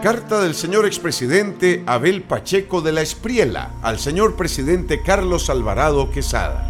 Carta del señor expresidente Abel Pacheco de la Espriella al señor presidente Carlos Alvarado Quesada.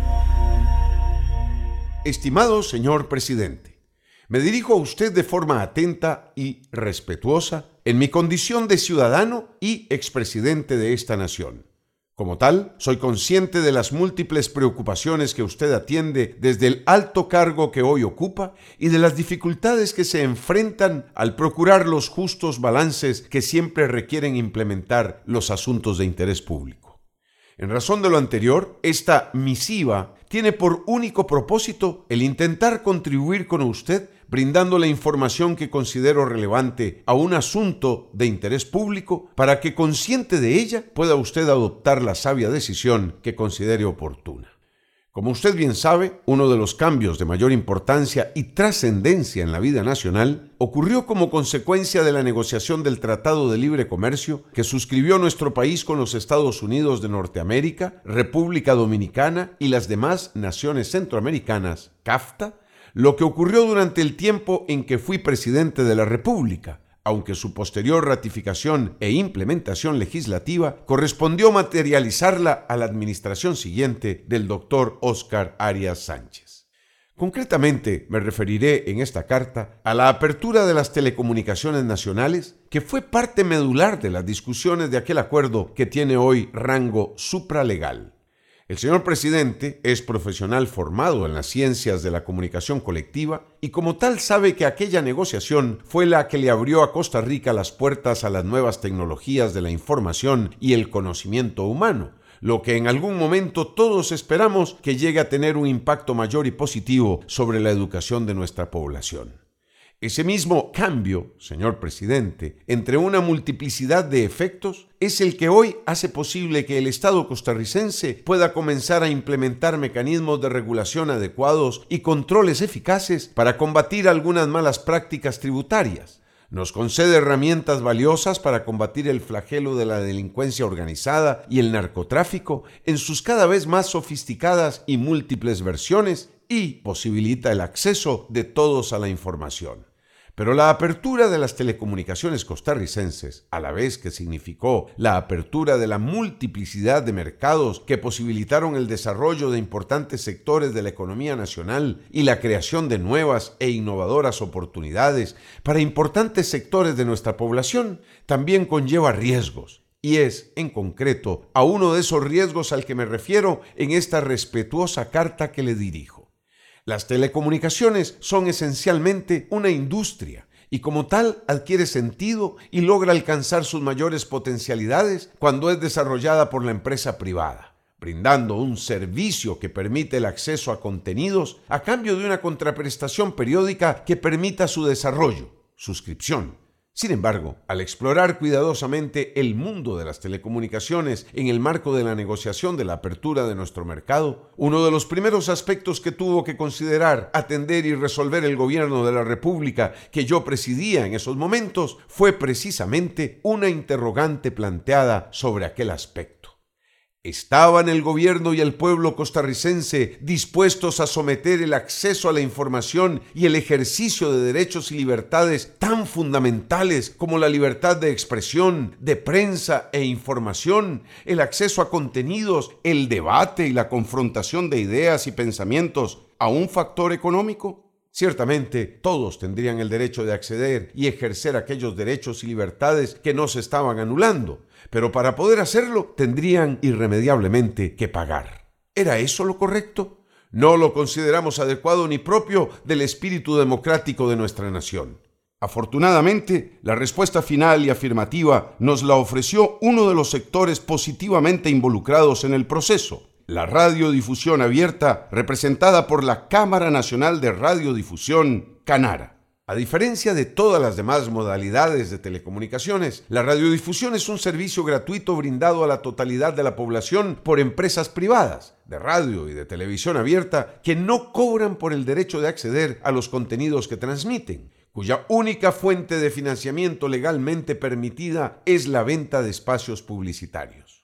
Estimado señor presidente, me dirijo a usted de forma atenta y respetuosa en mi condición de ciudadano y expresidente de esta nación. Como tal, soy consciente de las múltiples preocupaciones que usted atiende desde el alto cargo que hoy ocupa y de las dificultades que se enfrentan al procurar los justos balances que siempre requieren implementar los asuntos de interés público. En razón de lo anterior, esta misiva tiene por único propósito el intentar contribuir con usted brindando la información que considero relevante a un asunto de interés público para que, consciente de ella, pueda usted adoptar la sabia decisión que considere oportuna. Como usted bien sabe, uno de los cambios de mayor importancia y trascendencia en la vida nacional ocurrió como consecuencia de la negociación del Tratado de Libre Comercio que suscribió nuestro país con los Estados Unidos de Norteamérica, República Dominicana y las demás naciones centroamericanas, CAFTA, lo que ocurrió durante el tiempo en que fui presidente de la República, aunque su posterior ratificación e implementación legislativa correspondió materializarla a la administración siguiente del doctor Óscar Arias Sánchez. Concretamente, me referiré en esta carta a la apertura de las telecomunicaciones nacionales, que fue parte medular de las discusiones de aquel acuerdo que tiene hoy rango supralegal. El señor presidente es profesional formado en las ciencias de la comunicación colectiva y como tal sabe que aquella negociación fue la que le abrió a Costa Rica las puertas a las nuevas tecnologías de la información y el conocimiento humano, lo que en algún momento todos esperamos que llegue a tener un impacto mayor y positivo sobre la educación de nuestra población. Ese mismo cambio, señor presidente, entre una multiplicidad de efectos, es el que hoy hace posible que el Estado costarricense pueda comenzar a implementar mecanismos de regulación adecuados y controles eficaces para combatir algunas malas prácticas tributarias. Nos concede herramientas valiosas para combatir el flagelo de la delincuencia organizada y el narcotráfico en sus cada vez más sofisticadas y múltiples versiones y posibilita el acceso de todos a la información. Pero la apertura de las telecomunicaciones costarricenses, a la vez que significó la apertura de la multiplicidad de mercados que posibilitaron el desarrollo de importantes sectores de la economía nacional y la creación de nuevas e innovadoras oportunidades para importantes sectores de nuestra población, también conlleva riesgos. Y es, en concreto, a uno de esos riesgos al que me refiero en esta respetuosa carta que le dirijo. Las telecomunicaciones son esencialmente una industria y como tal adquiere sentido y logra alcanzar sus mayores potencialidades cuando es desarrollada por la empresa privada, brindando un servicio que permite el acceso a contenidos a cambio de una contraprestación periódica que permita su desarrollo, suscripción. Sin embargo, al explorar cuidadosamente el mundo de las telecomunicaciones en el marco de la negociación de la apertura de nuestro mercado, uno de los primeros aspectos que tuvo que considerar, atender y resolver el gobierno de la República que yo presidía en esos momentos fue precisamente una interrogante planteada sobre aquel aspecto. ¿Estaban el gobierno y el pueblo costarricense dispuestos a someter el acceso a la información y el ejercicio de derechos y libertades tan fundamentales como la libertad de expresión, de prensa e información, el acceso a contenidos, el debate y la confrontación de ideas y pensamientos a un factor económico? Ciertamente, todos tendrían el derecho de acceder y ejercer aquellos derechos y libertades que no se estaban anulando, pero para poder hacerlo tendrían irremediablemente que pagar. ¿Era eso lo correcto? No lo consideramos adecuado ni propio del espíritu democrático de nuestra nación. Afortunadamente, la respuesta final y afirmativa nos la ofreció uno de los sectores positivamente involucrados en el proceso, la radiodifusión abierta representada por la Cámara Nacional de Radiodifusión, CANARA. A diferencia de todas las demás modalidades de telecomunicaciones, la radiodifusión es un servicio gratuito brindado a la totalidad de la población por empresas privadas de radio y de televisión abierta que no cobran por el derecho de acceder a los contenidos que transmiten, cuya única fuente de financiamiento legalmente permitida es la venta de espacios publicitarios.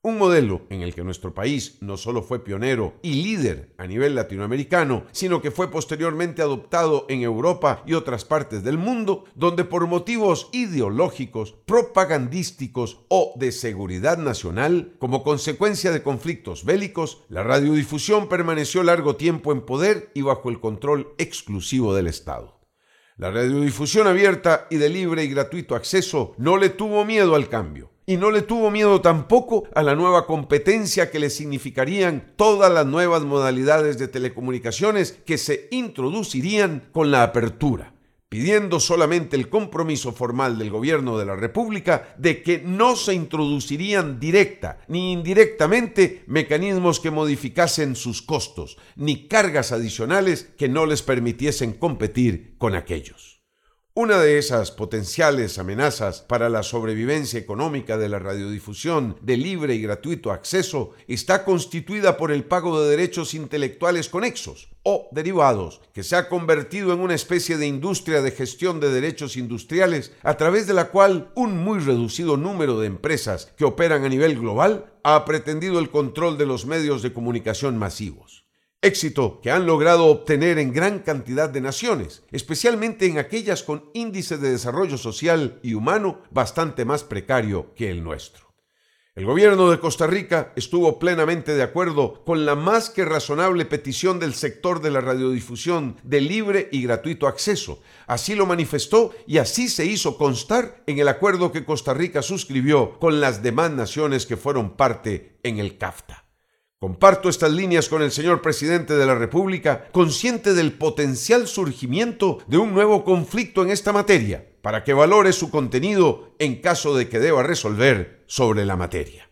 Un modelo en el que nuestro país no solo fue pionero y líder a nivel latinoamericano, sino que fue posteriormente adoptado en Europa y otras partes del mundo, donde por motivos ideológicos, propagandísticos o de seguridad nacional, como consecuencia de conflictos bélicos, la radiodifusión permaneció largo tiempo en poder y bajo el control exclusivo del Estado. La radiodifusión abierta y de libre y gratuito acceso no le tuvo miedo al cambio. Y no le tuvo miedo tampoco a la nueva competencia que le significarían todas las nuevas modalidades de telecomunicaciones que se introducirían con la apertura, pidiendo solamente el compromiso formal del gobierno de la República de que no se introducirían directa ni indirectamente mecanismos que modificasen sus costos, ni cargas adicionales que no les permitiesen competir con aquellos. Una de esas potenciales amenazas para la sobrevivencia económica de la radiodifusión de libre y gratuito acceso está constituida por el pago de derechos intelectuales conexos o derivados, que se ha convertido en una especie de industria de gestión de derechos industriales a través de la cual un muy reducido número de empresas que operan a nivel global ha pretendido el control de los medios de comunicación masivos. Éxito que han logrado obtener en gran cantidad de naciones, especialmente en aquellas con índice de desarrollo social y humano bastante más precario que el nuestro. El gobierno de Costa Rica estuvo plenamente de acuerdo con la más que razonable petición del sector de la radiodifusión de libre y gratuito acceso. Así lo manifestó y así se hizo constar en el acuerdo que Costa Rica suscribió con las demás naciones que fueron parte en el CAFTA. Comparto estas líneas con el señor presidente de la República, consciente del potencial surgimiento de un nuevo conflicto en esta materia, para que valore su contenido en caso de que deba resolver sobre la materia.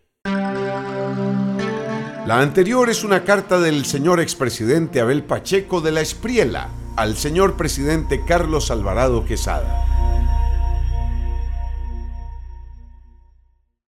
La anterior es una carta del señor expresidente Abel Pacheco de la Espriella al señor presidente Carlos Alvarado Quesada.